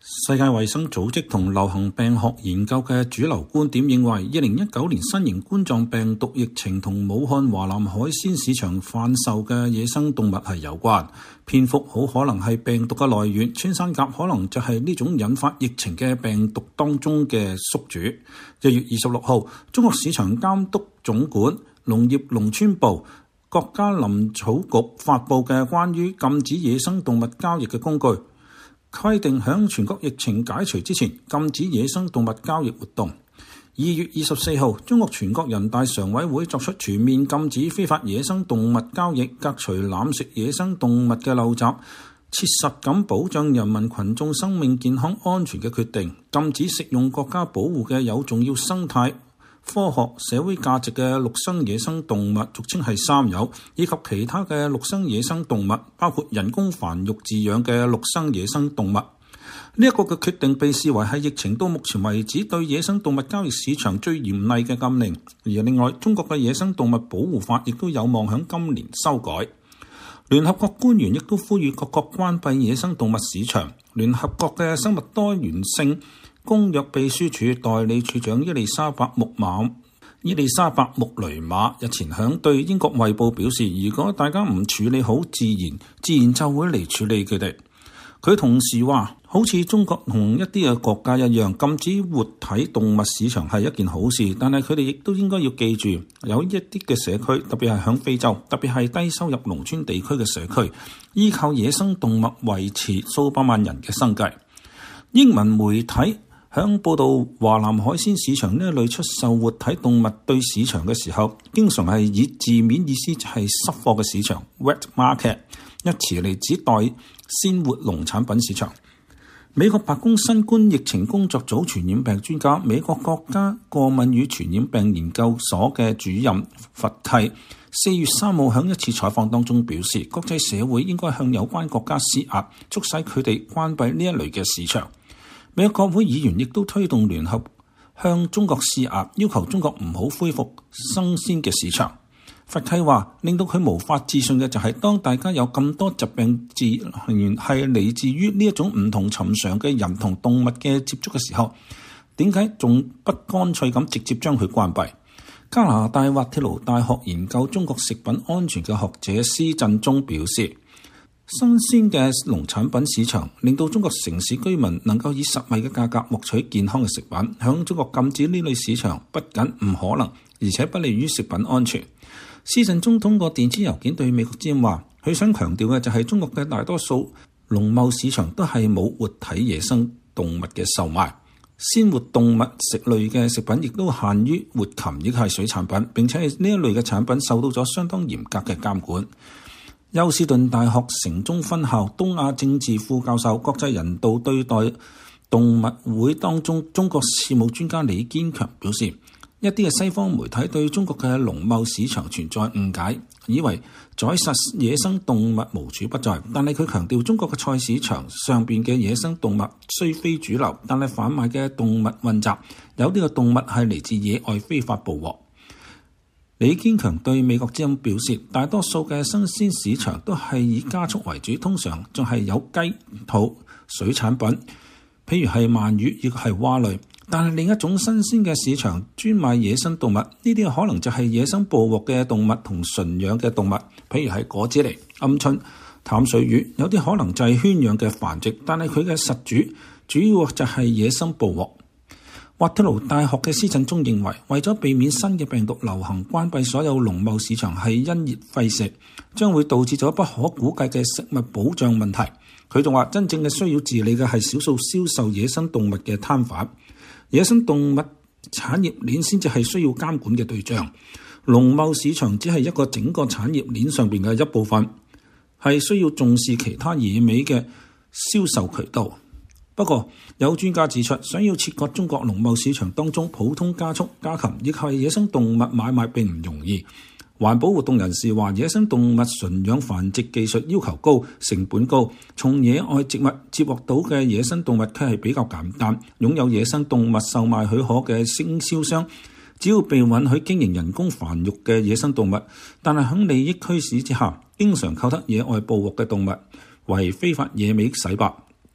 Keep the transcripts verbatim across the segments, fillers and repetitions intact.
世界衛生組織同流行病學研究嘅主流觀點認為，二零一九年新型冠狀病毒疫情同武漢華南海鮮市場販售嘅野生動物係有關。蝙蝠好可能係病毒嘅來源，穿山甲可能就係呢種引發疫情嘅病毒當中嘅宿主。一月二十六號，中國市場監督總管、農業農村部、國家林草局發布嘅關於禁止野生動物交易嘅工具，規定響全國疫情解除之前禁止野生動物交易活動。二月二十四號，中國全國人大常委會作出全面禁止非法野生動物交易、革除濫食野生動物嘅陋習，切實咁保障人民群眾生命健康安全嘅決定，禁止食用國家保護嘅有重要生態、科學、社會價值嘅陸生野生動物，俗稱係三有，以及其他嘅陸生野生動物，包括人工繁育飼養嘅陸生野生動物。呢一個嘅決定被視為係疫情到目前為止對野生動物交易市場最嚴厲嘅禁令。而另外，中國嘅野生動物保護法亦都有望響今年修改。聯合國官員亦都呼籲各國關閉野生動物市場。聯合國嘅生物多元性公約秘書處代理處長伊麗莎白穆馬伊麗莎白穆雷馬日前響對英國衛報表示，如果大家唔處理好自然，自然就會嚟處理佢哋。佢同時話，好似中國同一啲嘅國家一樣，禁止活體動物市場係一件好事，但係佢哋亦都應該要記住，有一啲嘅社區，特別係響非洲，特別係低收入農村地區嘅社區，依靠野生動物維持數百萬人嘅生計。英文媒體響報道華南海鮮市場呢一類出售活體動物對市場嘅時候，經常係以字面意思就係濕貨嘅市場 （wet market） 一詞嚟指代鮮活農產品市場。美國白宮新冠疫情工作組傳染病專家、美國國家過敏與傳染病研究所嘅主任佛契四月三號喺一次採訪當中表示，國際社會應該向有關國家施壓，促使佢哋關閉呢一類嘅市場。美國國會議員亦都推動聯合向中國施壓，要求中國唔好恢復生鮮嘅市場。佛契話，令到佢無法置信嘅就係，當大家有咁多疾病自源係嚟自於呢一種唔同尋常嘅人同動物嘅接觸嘅時候，點解仲不乾脆咁直接將佢關閉？加拿大滑鐵盧大學研究中國食品安全嘅學者施振中表示，新鮮嘅農產品市場令到中國城市居民能夠以實惠嘅價格獲取健康嘅食品。響中國禁止呢類市場不僅唔可能，而且不利於食品安全。施振中通過電子郵件對美國之音話，佢想強調嘅就係中國嘅大多數農貿市場都係冇活體野生動物嘅售賣，鮮活動物食類嘅食品亦都限於活禽，亦係水產品，並且係呢一類嘅產品受到咗相當嚴格嘅監管。休斯頓大學城中分校東亞政治副教授、國際人道對待動物會當中中國事務專家李堅強表示，一啲嘅西方媒體對中國嘅農貿市場存在誤解，以為宰殺野生動物無處不在。但係佢強調，中國嘅菜市場上邊嘅野生動物雖非主流，但係販賣嘅動物混雜，有啲嘅動物係嚟自野外非法捕獲。李堅強對美國之音表示，大多數嘅新鮮市場都係以家畜為主，通常仲係有雞、兔、水產品，譬如係鰻魚，亦係蛙類。但係另一種新鮮嘅市場專賣野生動物，呢啲可能就係野生捕獲嘅動物同馴養嘅動物，譬如係果子狸、鵪鶉、淡水魚，有啲可能就係圈養嘅繁殖，但係佢嘅實主主要就係野生捕獲。滑鐵盧大學嘅施振中認為，為咗避免新嘅病毒流行，關閉所有農貿市場係因噎廢食，將會導致咗不可估計嘅食物保障問題。佢仲話，真正嘅需要治理嘅係少數銷售野生動物嘅攤販。野生動物產業鏈先至係需要監管嘅對象，農貿市場只係一個整個產業鏈上邊嘅一部分，係需要重視其他野味嘅銷售渠道。不過有專家指出，想要切割中國農貿市場當中普通家畜、家禽亦係野生動物買賣並唔容易。環保活動人士話，野生動物馴養繁殖技術要求高、成本高，從野外植物接獲到嘅野生動物卻係比較簡單。擁有野生動物售賣許可嘅經銷商，只要被允許經營人工繁育嘅野生動物，但係喺利益驅使之下，經常購得野外捕獲嘅動物為非法野味洗白。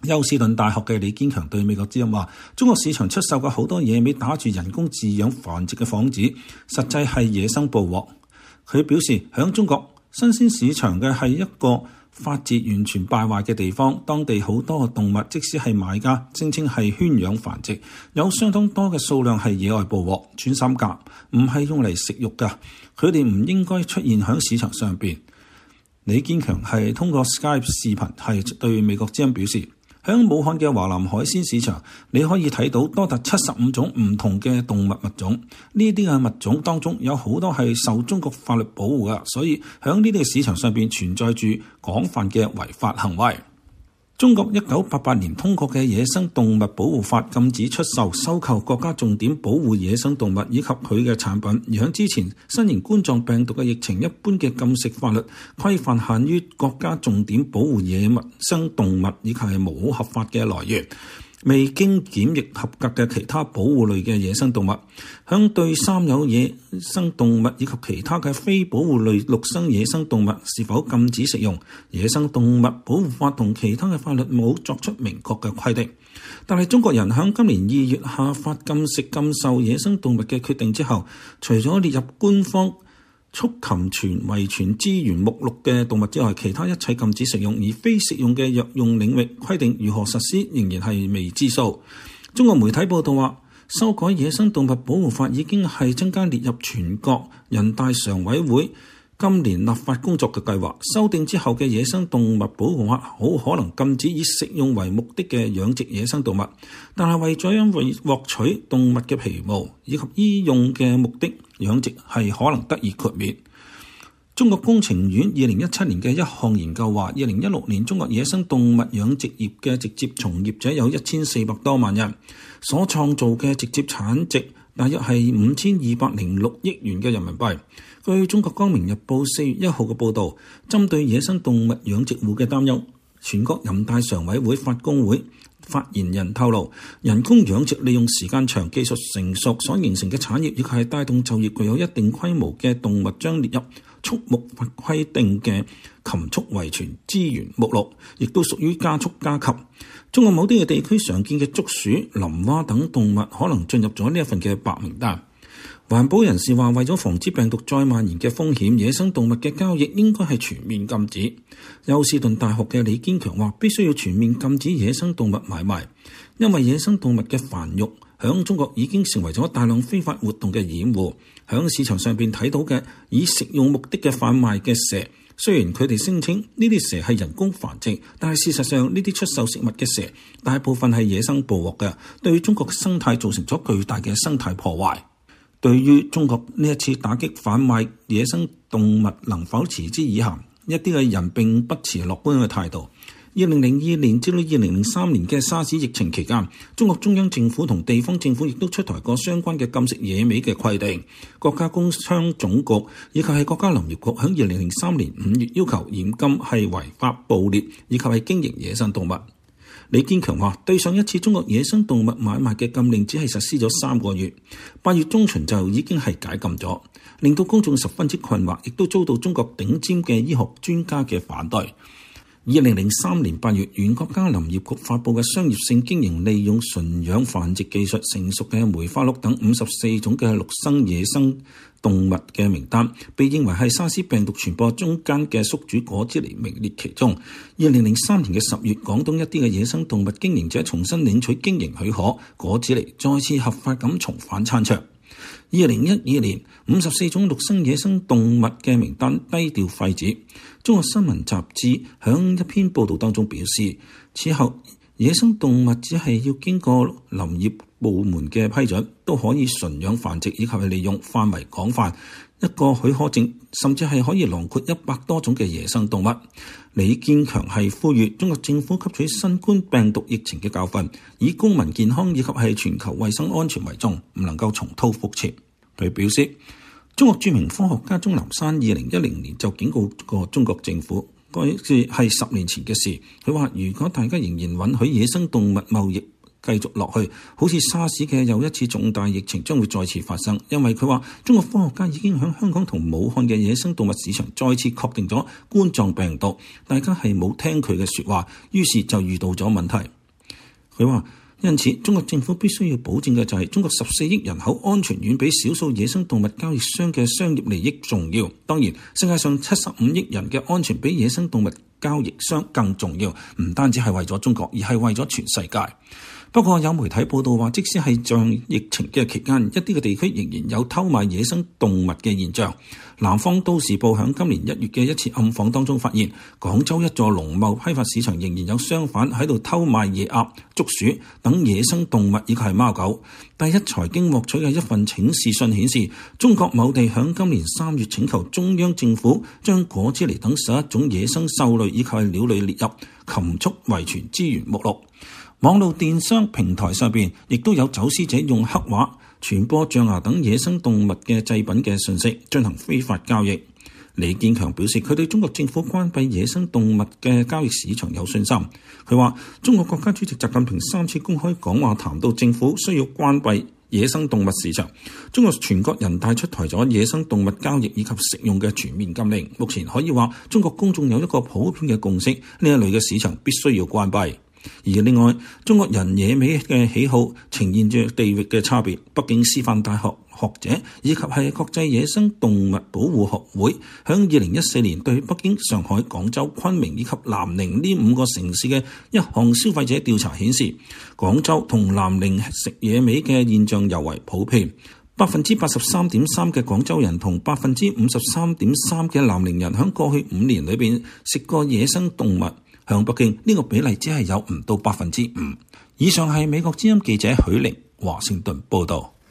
休斯頓大學嘅李堅強對美國之音話：中國市場出售嘅好多野味打住人工飼養繁殖嘅幌子，實際係野生捕獲。佢表示，響中國新鮮市場嘅係一個法治完全敗壞嘅地方，當地好多嘅動物，即使係買家聲稱係圈養繁殖，有相當多嘅數量係野外捕獲、穿山甲，唔係用嚟食肉㗎。佢哋唔應該出現喺市場上邊。李堅強係通過 Skype 視頻係對美國之音表示，喺武漢嘅華南海鮮市場，你可以睇到多達七十五種唔同嘅動物物種。呢啲嘅物種當中有好多係受中國法律保護㗎，所以喺呢啲嘅市場上邊存在住廣泛嘅違法行為。中國一九八八年通過嘅野生動物保護法禁止出售、收購國家重點保護野生動物以及佢嘅產品。而喺之前新型冠狀病毒嘅疫情，一般嘅禁食法律規範限於國家重點保護野生動物以及係無合法嘅來源、未經檢疫合格嘅其他保護類嘅野生動物。響對三有野生動物以及其他嘅非保護類陸生野生動物是否禁止食用，野生動物保護法同其他嘅法律冇作出明確嘅規定。但係中國人響今年二月下發禁食禁售野生動物嘅決定之後，除咗列入官方畜禽傳遺傳資源目錄嘅動物之外，其他一切禁止食用，而非食用嘅藥用領域規定如何實施仍然係未知數。中國媒體報道話，修改野生動物保護法已經係增加列入全國人大常委會今年立法工作嘅計劃。修訂之後嘅野生動物保護法好可能禁止以食用為目的嘅養殖野生動物，但係為咗因為獲取動物嘅皮毛以及醫用嘅目的養殖係可能得以豁免。中國工程院二零一七年嘅一項研究話，二零一六年中國野生動物養殖業嘅直接從業者有一千四百多萬人，所創造嘅直接產值大約係五千二百零六億元嘅人民幣。據中國光明日報四月一號嘅報導，針對野生動物養殖戶嘅擔憂，全國人大常委會法工會發言人透露，人工養殖利用時間長、技術成熟所形成嘅產業，以及係帶動就業具有一定規模嘅動物，將列入畜牧法規定嘅禽畜遺傳資源目錄，亦都屬於加速加急。中國某啲嘅地區常見嘅竹鼠、林蛙等動物可能進入咗呢一份嘅白名單。環保人士話，為咗防止病毒再蔓延嘅風險，野生動物嘅交易應該係全面禁止。休斯頓大學嘅李堅強話，必須要全面禁止野生動物買賣，因為野生動物嘅繁育響中國已經成為咗大量非法活動嘅掩護。響市場上邊睇到嘅以食用目的嘅販賣嘅蛇，雖然佢哋聲稱呢啲蛇係人工繁殖，但係事實上呢啲出售食物嘅蛇大部分係野生捕獲嘅，對中國嘅生態造成咗巨大嘅生態破壞。對於中國呢一次打擊販賣野生動物能否持之以恆，一啲嘅人並不持樂觀嘅態度。二零零二年至到二零零三年嘅沙士疫情期間，中國中央政府同地方政府亦都出台過相關嘅禁食野味嘅規定。國家工商總局以及係國家林業局喺二零零三年五月要求嚴禁係違法捕獵以及係經營野生動物。李堅強話，對上一次中國野生動物買賣嘅禁令只係實施咗三個月，八月中旬就已經係解禁咗，令到公眾十分之困惑，亦都遭到中國頂尖嘅醫學專家嘅反對。二零零三年八月，原國家林業局發佈嘅商業性經營利用純養繁殖技術成熟嘅梅花鹿等五十四種嘅陸生野生動物嘅名單，被認為係沙士病毒傳播中間嘅宿主果子狸名列其中。二零零三年嘅十月，廣東一啲嘅野生動物經營者重新領取經營許可，果子狸再次合法咁重返餐桌。二零一二年，五十四種陸生野生動物嘅名單低調廢止。中國新聞雜誌響一篇報道當中表示，此後野生動物只係要經過林業部門嘅批准，都可以馴養繁殖以及係利用，範圍廣泛，一個許可證甚至係可以囊括一百多種嘅野生動物。李堅強係呼籲中國政府吸取新冠病毒疫情嘅教訓，以公民健康以及係全球衛生安全為重，唔能夠重蹈覆轍。佢表示，中國著名科學家鍾南山二零一零年就警告過中國政府，嗰次係十年前嘅事。佢話，如果大家仍然允許野生動物貿易繼續落去，好似沙士嘅又一次重大疫情將會再次發生。因為佢話中國科學家已經喺香港同武漢嘅野生動物市場再次確定咗冠狀病毒，大家係冇聽佢嘅說話，於是就遇到咗問題。佢話因此中國政府必須要保證嘅就係中國十四億人口安全遠比少數野生動物交易商嘅商業利益重要。當然，世界上七十五億人嘅安全比野生動物交易商更重要，唔單止係為咗中國，而係為咗全世界。不過有媒體報道話，即使係在疫情嘅期間，一啲嘅地區仍然有偷賣野生動物嘅現象。南方都市報響今年一月嘅一次暗訪當中發現，廣州一座農貿批發市場仍然有商販喺度偷賣野鴨、竹鼠等野生動物，以及係貓狗。第一財經獲取嘅一份請示信顯示，中國某地響今年三月請求中央政府將果子狸等十一種野生獸類以及係鳥類列入禽畜遺傳資源目錄。網絡電商平台上邊亦都有走私者用黑話傳播象牙等野生動物嘅製品嘅信息，進行非法交易。李建強表示，佢對中國政府關閉野生動物嘅交易市場有信心。佢話中國國家主席習近平三次公開講話談到政府需要關閉野生動物市場。中國全國人大出台咗野生動物交易以及食用嘅全面禁令。目前可以話中國公眾有一個普遍嘅共識，呢一類嘅市場必須要關閉。而另外，中國人野味嘅喜好呈現著地域嘅差別。北京師範大學學者以及係國際野生動物保護學會響二零一四年對北京、上海、廣州、昆明以及南寧呢五個城市嘅一項消費者調查顯示，廣州同南寧食野味嘅現象尤為普遍。百分之八十三點三嘅廣州人同百分之五十三點三嘅南寧人響過去五年裏邊食過野生動物。向北京呢個比例只係有唔到百分之五。以上係美國之音記者許玲華盛頓報道。